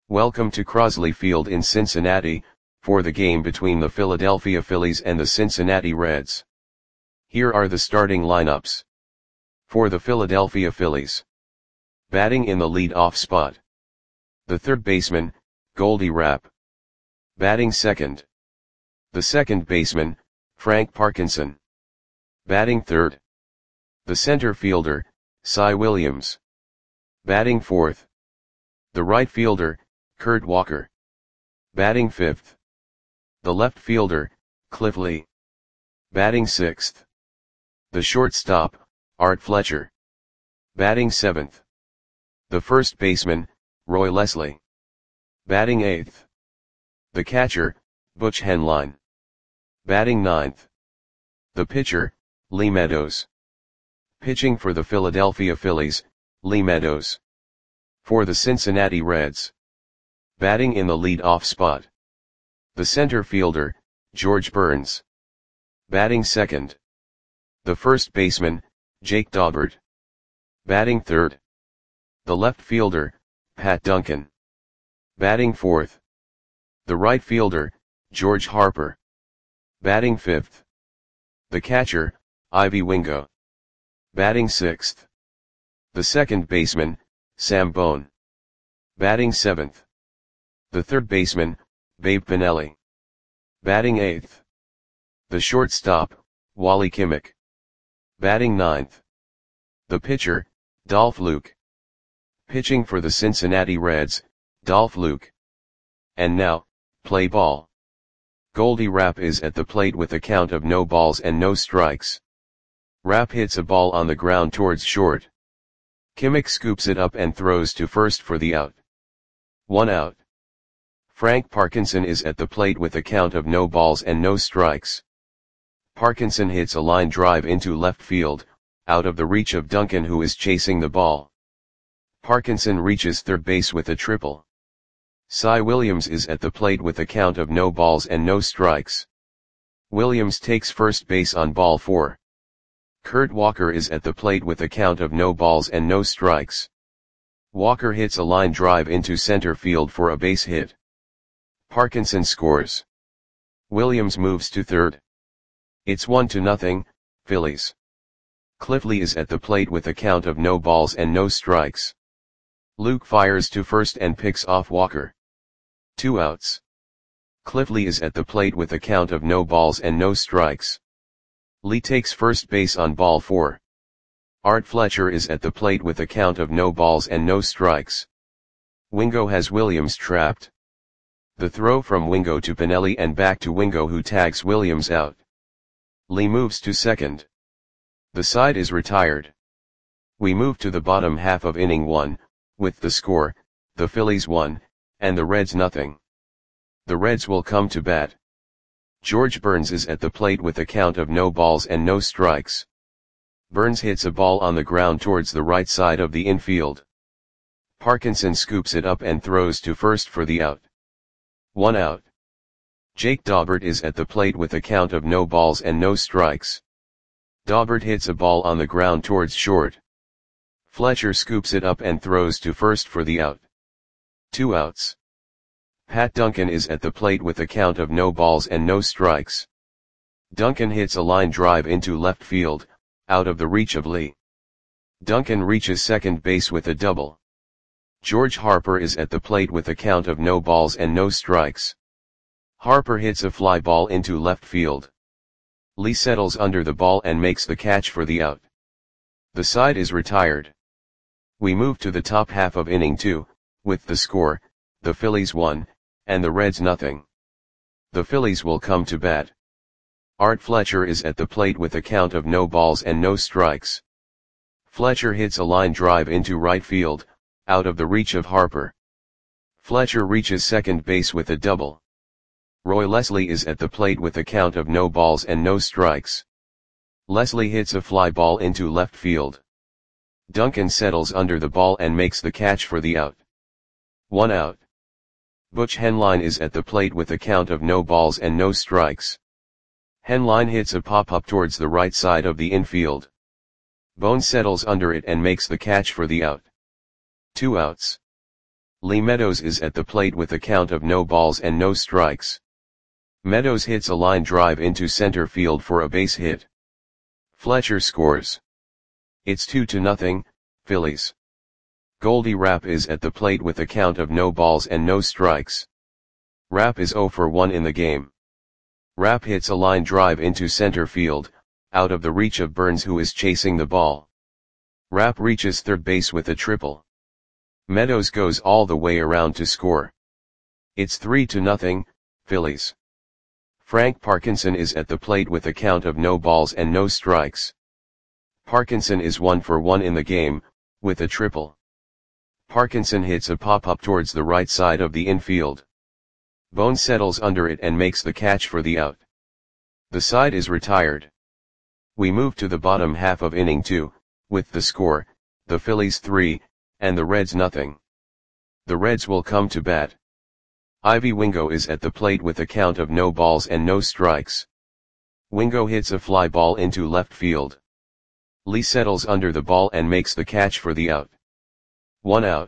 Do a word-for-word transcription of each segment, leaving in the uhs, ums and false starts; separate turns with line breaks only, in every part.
Welcome to Crosley Field in Cincinnati, for the game between the Philadelphia Phillies and the Cincinnati Reds. Here are the starting lineups. For the Philadelphia Phillies. Batting in the lead-off spot. The third baseman, Goldie Rapp. Batting second. The second baseman, Frank Parkinson. Batting third. The center fielder, Cy Williams. Batting fourth. The right fielder, Kurt Walker. Batting fifth. The left fielder, Cliff Lee. Batting sixth. The shortstop, Art Fletcher. Batting seventh. The first baseman, Roy Leslie. Batting eighth. The catcher, Butch Henline. Batting ninth. The pitcher, Lee Meadows. Pitching for the Philadelphia Phillies, Lee Meadows. For the Cincinnati Reds. Batting in the lead-off spot. The center fielder, George Burns. Batting second. The first baseman, Jake Daubert. Batting third. The left fielder, Pat Duncan. Batting fourth. The right fielder, George Harper. Batting fifth. The catcher, Ivy Wingo. Batting sixth. The second baseman, Sam Bone. Batting seventh. The third baseman, Babe Pinelli. Batting eighth. The shortstop, Wally Kimmick. Batting ninth. The pitcher, Dolph Luke. Pitching for the Cincinnati Reds, Dolph Luke. And now, play ball. Goldie Rapp is at the plate with a count of no balls and no strikes. Rapp hits a ball on the ground towards short. Kimmick scoops it up and throws to first for the out. One out. Frank Parkinson is at the plate with a count of no balls and no strikes. Parkinson hits a line drive into left field, out of the reach of Duncan, who is chasing the ball. Parkinson reaches third base with a triple. Cy Williams is at the plate with a count of no balls and no strikes. Williams takes first base on ball four. Kurt Walker is at the plate with a count of no balls and no strikes. Walker hits a line drive into center field for a base hit. Parkinson scores. Williams moves to third. It's one to nothing, Phillies. Cliff Lee is at the plate with a count of no balls and no strikes. Luke fires to first and picks off Walker. Two outs. Cliff Lee is at the plate with a count of no balls and no strikes. Lee takes first base on ball four. Art Fletcher is at the plate with a count of no balls and no strikes. Wingo has Williams trapped. The throw from Wingo to Pinelli and back to Wingo, who tags Williams out. Lee moves to second. The side is retired. We move to the bottom half of inning one, with the score, the Phillies one, and the Reds nothing. The Reds will come to bat. George Burns is at the plate with a count of no balls and no strikes. Burns hits a ball on the ground towards the right side of the infield. Parkinson scoops it up and throws to first for the out. One out. Jake Daubert is at the plate with a count of no balls and no strikes. Daubert hits a ball on the ground towards short. Fletcher scoops it up and throws to first for the out. Two outs. Pat Duncan is at the plate with a count of no balls and no strikes. Duncan hits a line drive into left field, out of the reach of Lee. Duncan reaches second base with a double. George Harper is at the plate with a count of no balls and no strikes. Harper hits a fly ball into left field. Lee settles under the ball and makes the catch for the out. The side is retired. We move to the top half of inning two, with the score, the Phillies one, and the Reds nothing. The Phillies will come to bat. Art Fletcher is at the plate with a count of no balls and no strikes. Fletcher hits a line drive into right field, out of the reach of Harper. Fletcher reaches second base with a double. Roy Leslie is at the plate with a count of no balls and no strikes. Leslie hits a fly ball into left field. Duncan settles under the ball and makes the catch for the out. One out. Butch Henline is at the plate with a count of no balls and no strikes. Henline hits a pop-up towards the right side of the infield. Bone settles under it and makes the catch for the out. Two outs. Lee Meadows is at the plate with a count of no balls and no strikes. Meadows hits a line drive into center field for a base hit. Fletcher scores. It's two to nothing, Phillies. Goldie Rapp is at the plate with a count of no balls and no strikes. Rapp is zero for one in the game. Rapp hits a line drive into center field, out of the reach of Burns, who is chasing the ball. Rapp reaches third base with a triple. Meadows goes all the way around to score. It's three to nothing, Phillies. Frank Parkinson is at the plate with a count of no balls and no strikes. Parkinson is one for one in the game, with a triple. Parkinson hits a pop-up towards the right side of the infield. Bone settles under it and makes the catch for the out. The side is retired. We move to the bottom half of inning two, with the score, the Phillies three, and the Reds nothing. The Reds will come to bat. Ivy Wingo is at the plate with a count of no balls and no strikes. Wingo hits a fly ball into left field. Lee settles under the ball and makes the catch for the out. One out.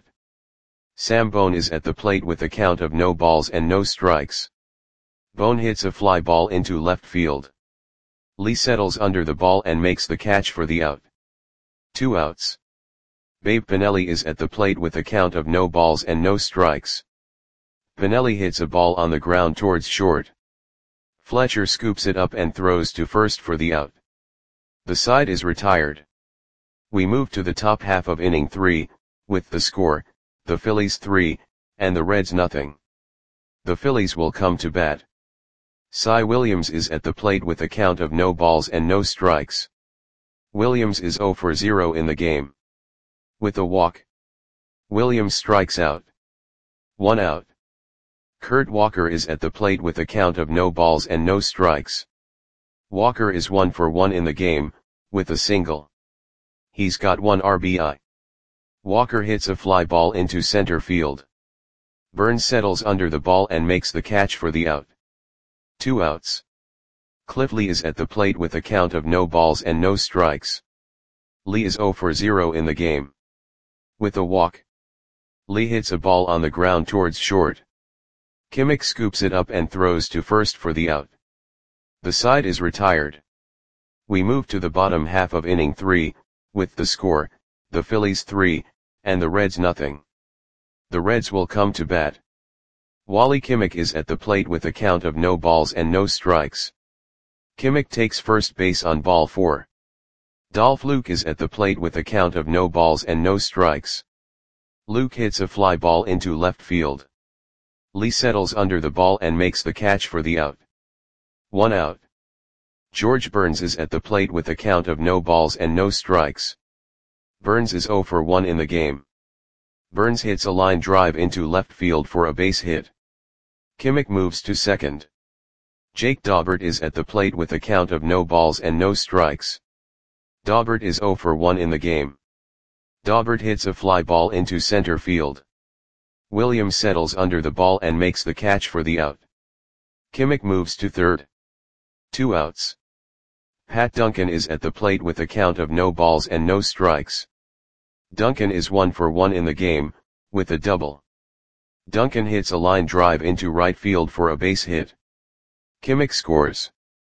Sam Bone is at the plate with a count of no balls and no strikes. Bone hits a fly ball into left field. Lee settles under the ball and makes the catch for the out. Two outs. Babe Pinelli is at the plate with a count of no balls and no strikes. Pinelli hits a ball on the ground towards short. Fletcher scoops it up and throws to first for the out. The side is retired. We move to the top half of inning three, with the score, the Phillies three, and the Reds nothing. The Phillies will come to bat. Cy Williams is at the plate with a count of no balls and no strikes. Williams is zero for zero in the game. With a walk, Williams strikes out. One out. Kurt Walker is at the plate with a count of no balls and no strikes. Walker is one for one in the game, with a single. He's got one R B I. Walker hits a fly ball into center field. Burns settles under the ball and makes the catch for the out. Two outs. Cliff Lee is at the plate with a count of no balls and no strikes. Lee is zero for zero in the game. With a walk, Lee hits a ball on the ground towards short. Kimmick scoops it up and throws to first for the out. The side is retired. We move to the bottom half of inning three, with the score, the Phillies three, and the Reds nothing. The Reds will come to bat. Wally Kimmick is at the plate with a count of no balls and no strikes. Kimmick takes first base on ball four. Dolph Luke is at the plate with a count of no balls and no strikes. Luke hits a fly ball into left field. Lee settles under the ball and makes the catch for the out. One out. George Burns is at the plate with a count of no balls and no strikes. Burns is zero for one in the game. Burns hits a line drive into left field for a base hit. Kimmick moves to second. Jake Daubert is at the plate with a count of no balls and no strikes. Daubert is zero for one in the game. Daubert hits a fly ball into center field. Williams settles under the ball and makes the catch for the out. Kimmick moves to third. Two outs. Pat Duncan is at the plate with a count of no balls and no strikes. Duncan is one for one in the game, with a double. Duncan hits a line drive into right field for a base hit. Kimmick scores.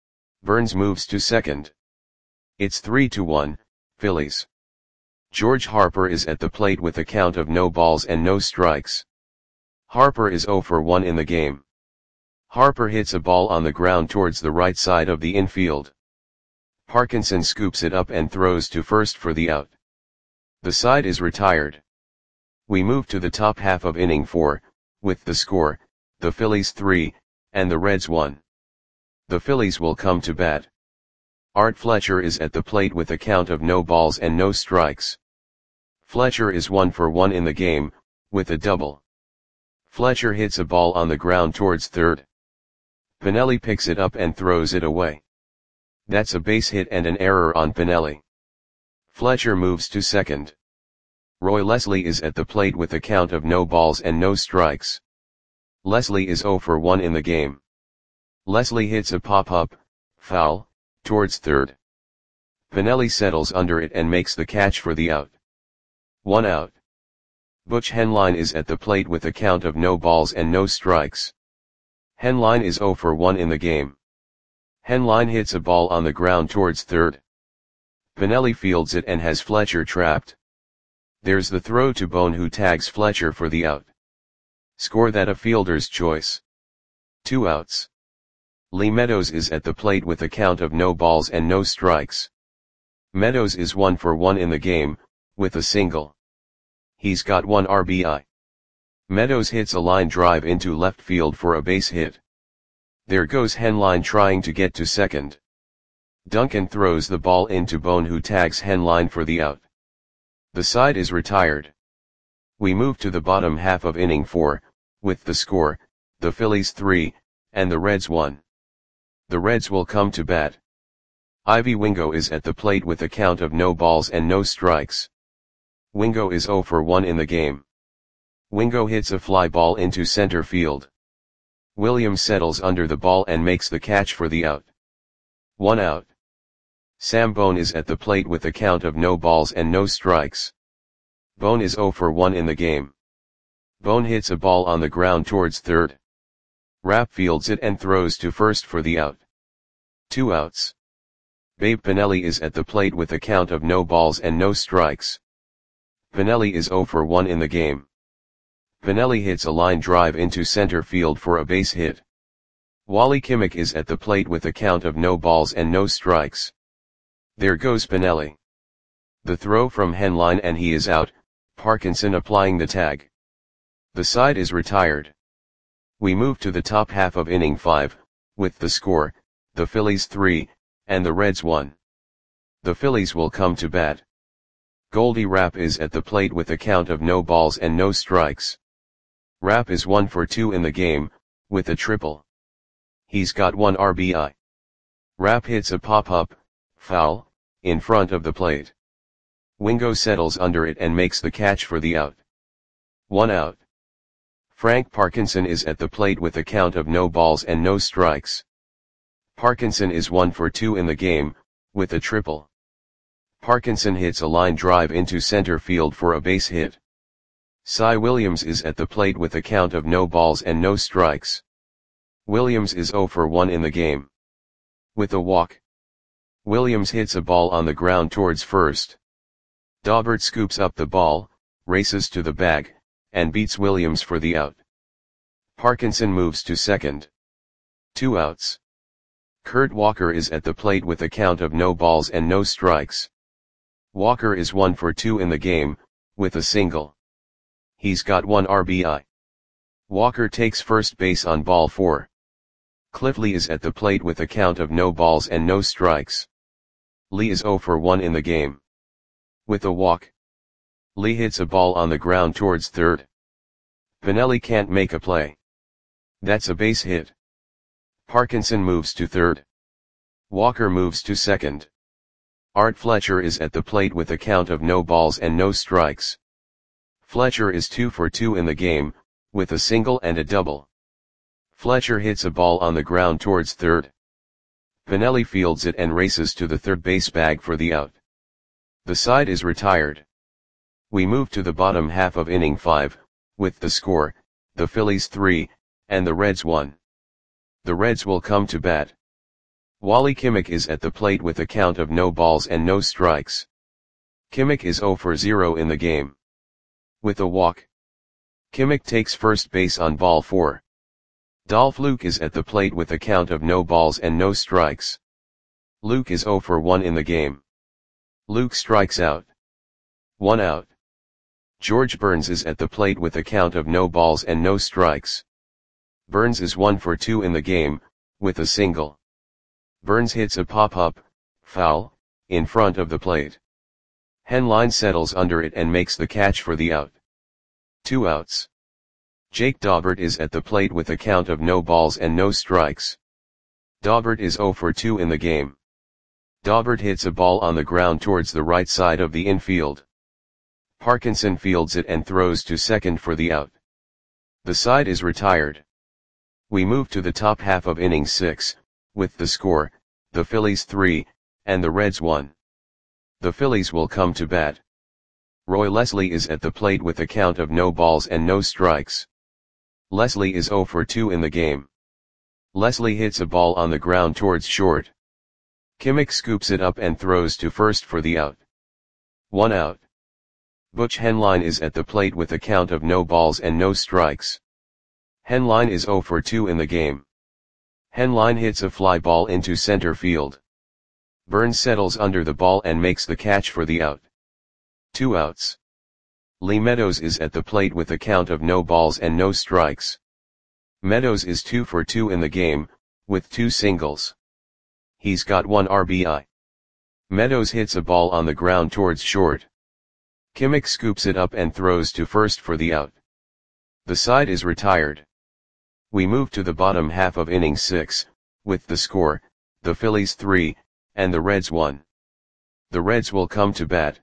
Burns moves to second. It's three to one, Phillies. George Harper is at the plate with a count of no balls and no strikes. Harper is zero for one in the game. Harper hits a ball on the ground towards the right side of the infield. Parkinson scoops it up and throws to first for the out. The side is retired. We move to the top half of inning four, with the score, the Phillies three, and the Reds one. The Phillies will come to bat. Art Fletcher is at the plate with a count of no balls and no strikes. Fletcher is one for one in the game, with a double. Fletcher hits a ball on the ground towards third. Pinelli picks it up and throws it away. That's a base hit and an error on Pinelli. Fletcher moves to second. Roy Leslie is at the plate with a count of no balls and no strikes. Leslie is zero for one in the game. Leslie hits a pop-up, foul, towards third. Pinelli settles under it and makes the catch for the out. One out. Butch Henline is at the plate with a count of no balls and no strikes. Henline is zero for one in the game. Henline hits a ball on the ground towards third. Pinelli fields it and has Fletcher trapped. There's the throw to Bone, who tags Fletcher for the out. Score that a fielder's choice. Two outs. Lee Meadows is at the plate with a count of no balls and no strikes. Meadows is one for one in the game, with a single. He's got one R B I. Meadows hits a line drive into left field for a base hit. There goes Henline trying to get to second. Duncan throws the ball into Bone, who tags Henline for the out. The side is retired. We move to the bottom half of inning four, with the score, the Phillies three, and the Reds one. The Reds will come to bat. Ivy Wingo is at the plate with a count of no balls and no strikes. Wingo is zero for one in the game. Wingo hits a fly ball into center field. Williams settles under the ball and makes the catch for the out. One out. Sam Bone is at the plate with a count of no balls and no strikes. Bone is zero for one in the game. Bone hits a ball on the ground towards third. Rapp fields it and throws to first for the out. Two outs. Babe Pinelli is at the plate with a count of no balls and no strikes. Pinelli is zero for one in the game. Pinelli hits a line drive into center field for a base hit. Wally Kimmick is at the plate with a count of no balls and no strikes. There goes Pinelli. The throw from Henline and he is out, Parkinson applying the tag. The side is retired. We move to the top half of inning five, with the score, the Phillies three, and the Reds one. The Phillies will come to bat. Goldie Rapp is at the plate with a count of no balls and no strikes. Rapp is one for two in the game, with a triple. He's got one R B I. Rapp hits a pop-up, foul, in front of the plate. Wingo settles under it and makes the catch for the out. One out. Frank Parkinson is at the plate with a count of no balls and no strikes. Parkinson is one for two in the game, with a triple. Parkinson hits a line drive into center field for a base hit. Cy Williams is at the plate with a count of no balls and no strikes. Williams is zero for one in the game. With a walk. Williams hits a ball on the ground towards first. Daubert scoops up the ball, races to the bag, and beats Williams for the out. Parkinson moves to second. Two outs. Kurt Walker is at the plate with a count of no balls and no strikes. Walker is one for two in the game, with a single. He's got one R B I. Walker takes first base on ball four. Cliff Lee is at the plate with a count of no balls and no strikes. Lee is zero for one in the game. With a walk. Lee hits a ball on the ground towards third. Pinelli can't make a play. That's a base hit. Parkinson moves to third. Walker moves to second. Art Fletcher is at the plate with a count of no balls and no strikes. Fletcher is two for two in the game, with a single and a double. Fletcher hits a ball on the ground towards third. Pinelli fields it and races to the third base bag for the out. The side is retired. We move to the bottom half of inning five, with the score, the Phillies three, and the Reds one. The Reds will come to bat. Wally Kimmick is at the plate with a count of no balls and no strikes. Kimmick is zero for zero in the game. With a walk. Kimmick takes first base on ball four. Dolph Luke is at the plate with a count of no balls and no strikes. Luke is zero for one in the game. Luke strikes out. One out. George Burns is at the plate with a count of no balls and no strikes. Burns is one for two in the game, with a single. Burns hits a pop-up, foul, in front of the plate. Henline settles under it and makes the catch for the out. Two outs. Jake Daubert is at the plate with a count of no balls and no strikes. Daubert is zero for two in the game. Daubert hits a ball on the ground towards the right side of the infield. Parkinson fields it and throws to second for the out. The side is retired. We move to the top half of inning six, with the score, the Phillies three, and the Reds one. The Phillies will come to bat. Roy Leslie is at the plate with a count of no balls and no strikes. Leslie is zero for two in the game. Leslie hits a ball on the ground towards short. Kimmick scoops it up and throws to first for the out. One out. Butch Henline is at the plate with a count of no balls and no strikes. Henline is zero for two in the game. Henline hits a fly ball into center field. Burns settles under the ball and makes the catch for the out. Two outs. Lee Meadows is at the plate with a count of no balls and no strikes. Meadows is two for two in the game, with two singles. He's got one R B I. Meadows hits a ball on the ground towards short. Kimmick scoops it up and throws to first for the out. The side is retired. We move to the bottom half of inning six, with the score, the Phillies three, and the Reds one. The Reds will come to bat.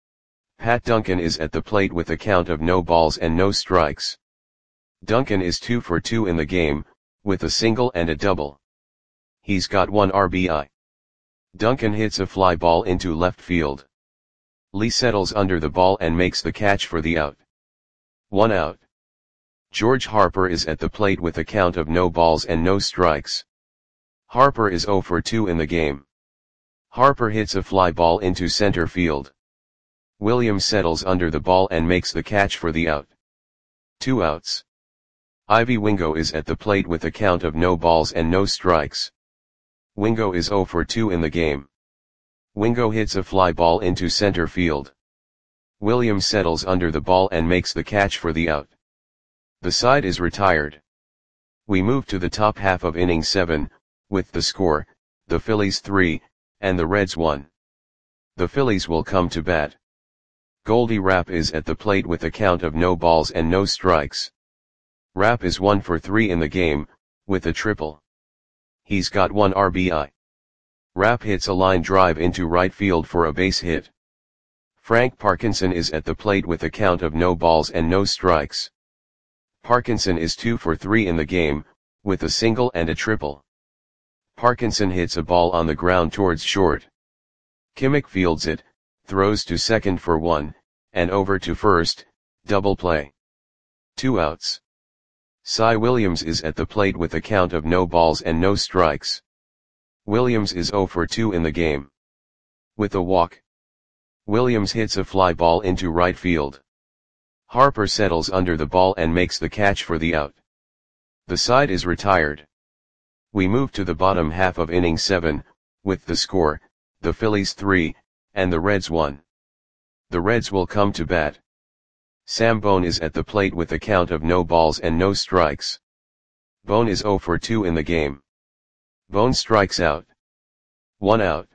Pat Duncan is at the plate with a count of no balls and no strikes. Duncan is two for two in the game, with a single and a double. He's got one R B I. Duncan hits a fly ball into left field. Lee settles under the ball and makes the catch for the out. One out. George Harper is at the plate with a count of no balls and no strikes. Harper is zero for two in the game. Harper hits a fly ball into center field. Williams settles under the ball and makes the catch for the out. Two outs. Ivy Wingo is at the plate with a count of no balls and no strikes. Wingo is zero for two in the game. Wingo hits a fly ball into center field. Williams settles under the ball and makes the catch for the out. The side is retired. We move to the top half of inning seven, with the score, the Phillies three, and the Reds one. The Phillies will come to bat. Goldie Rapp is at the plate with a count of no balls and no strikes. Rapp is one for three in the game, with a triple. He's got one R B I. Rapp hits a line drive into right field for a base hit. Frank Parkinson is at the plate with a count of no balls and no strikes. Parkinson is two for three in the game, with a single and a triple. Parkinson hits a ball on the ground towards short. Kimmick fields it, throws to second for one, and over to first, double play. Two outs. Cy Williams is at the plate with a count of no balls and no strikes. Williams is zero for two in the game. With a walk. Williams hits a fly ball into right field. Harper settles under the ball and makes the catch for the out. The side is retired. We move to the bottom half of inning seven, with the score, the Phillies three, and the Reds one. The Reds will come to bat. Sam Bone is at the plate with a count of no balls and no strikes. Bone is zero for two in the game. Bone strikes out. One out.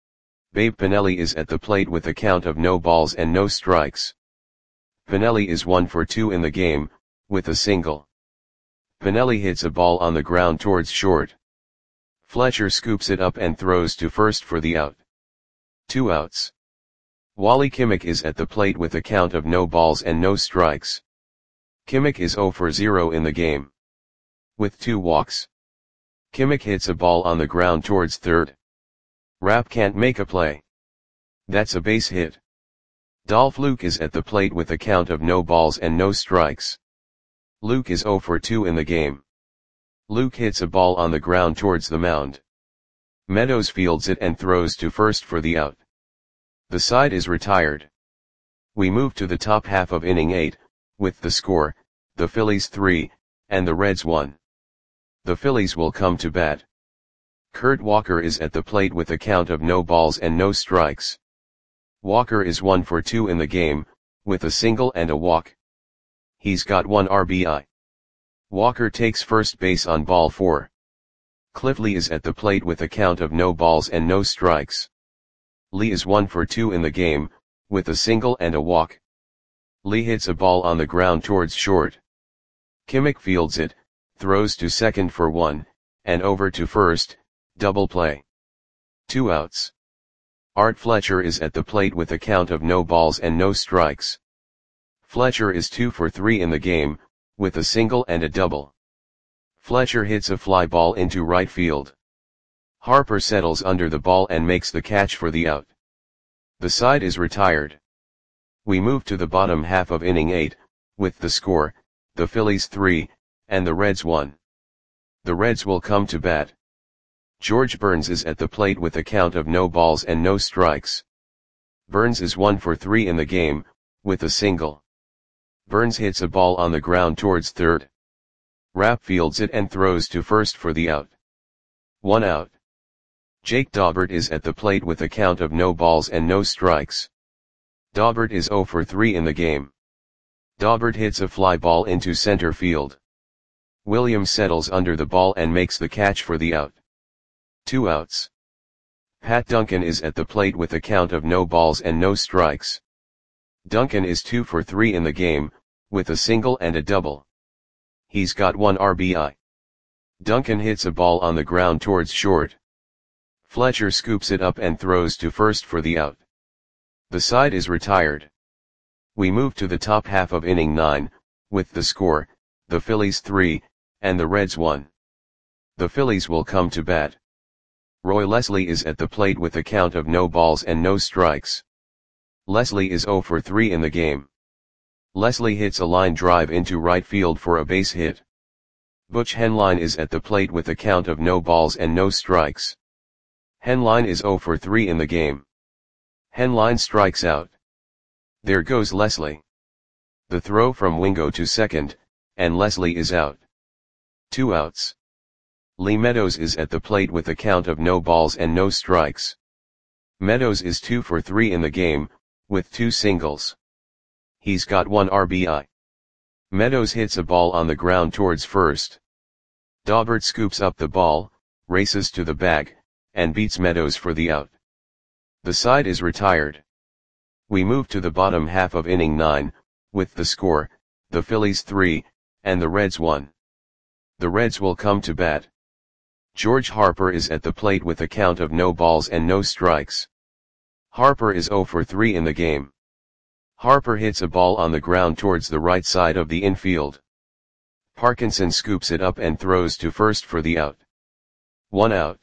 Babe Pinelli is at the plate with a count of no balls and no strikes. Pinelli is one for two in the game, with a single. Pinelli hits a ball on the ground towards short. Fletcher scoops it up and throws to first for the out. Two outs. Wally Kimmick is at the plate with a count of no balls and no strikes. Kimmick is zero for zero in the game. With two walks. Kimmick hits a ball on the ground towards third. Rapp can't make a play. That's a base hit. Dolph Luke is at the plate with a count of no balls and no strikes. Luke is zero for two in the game. Luke hits a ball on the ground towards the mound. Meadows fields it and throws to first for the out. The side is retired. We move to the top half of inning eight, with the score, the Phillies three, and the Reds one. The Phillies will come to bat. Kurt Walker is at the plate with a count of no balls and no strikes. Walker is one for two in the game, with a single and a walk. He's got one R B I. Walker takes first base on ball four. Cliff Lee is at the plate with a count of no balls and no strikes. Lee is one for two in the game, with a single and a walk. Lee hits a ball on the ground towards short. Kimmick fields it, throws to second for one, and over to first, double play. Two outs. Art Fletcher is at the plate with a count of no balls and no strikes. Fletcher is two for three in the game, with a single and a double. Fletcher hits a fly ball into right field. Harper settles under the ball and makes the catch for the out. The side is retired. We move to the bottom half of inning eight, with the score, the Phillies three, and the Reds one. The Reds will come to bat. George Burns is at the plate with a count of no balls and no strikes. Burns is one for three in the game, with a single. Burns hits a ball on the ground towards third. Rapp fields it and throws to first for the out. One out. Jake Daubert is at the plate with a count of no balls and no strikes. Daubert is zero for three in the game. Daubert hits a fly ball into center field. Williams settles under the ball and makes the catch for the out. Two outs. Pat Duncan is at the plate with a count of no balls and no strikes. Duncan is two for three in the game, with a single and a double. He's got one R B I. Duncan hits a ball on the ground towards short. Fletcher scoops it up and throws to first for the out. The side is retired. We move to the top half of inning nine, with the score, the Phillies three, and the Reds one. The Phillies will come to bat. Roy Leslie is at the plate with a count of no balls and no strikes. Leslie is zero for three in the game. Leslie hits a line drive into right field for a base hit. Butch Henline is at the plate with a count of no balls and no strikes. Henline is zero for three in the game. Henline strikes out. There goes Leslie. The throw from Wingo to second, and Leslie is out. Two outs. Lee Meadows is at the plate with a count of no balls and no strikes. Meadows is two for three in the game, with two singles. He's got one R B I. Meadows hits a ball on the ground towards first. Daubert scoops up the ball, races to the bag, and beats Meadows for the out. The side is retired. We move to the bottom half of inning nine, with the score, the Phillies three, and the Reds one. The Reds will come to bat. George Harper is at the plate with a count of no balls and no strikes. Harper is zero for three in the game. Harper hits a ball on the ground towards the right side of the infield. Parkinson scoops it up and throws to first for the out. One out.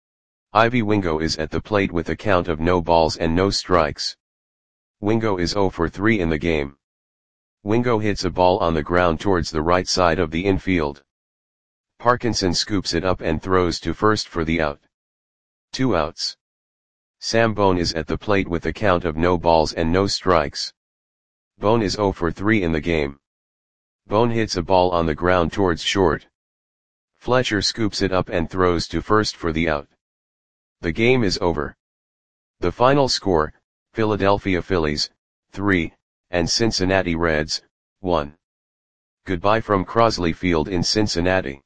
Ivy Wingo is at the plate with a count of no balls and no strikes. Wingo is zero for three in the game. Wingo hits a ball on the ground towards the right side of the infield. Parkinson scoops it up and throws to first for the out. Two outs. Sam Bone is at the plate with a count of no balls and no strikes. Bone is zero for three in the game. Bone hits a ball on the ground towards short. Fletcher scoops it up and throws to first for the out. The game is over. The final score, Philadelphia Phillies, three, and Cincinnati Reds, one. Goodbye from Crosley Field in Cincinnati.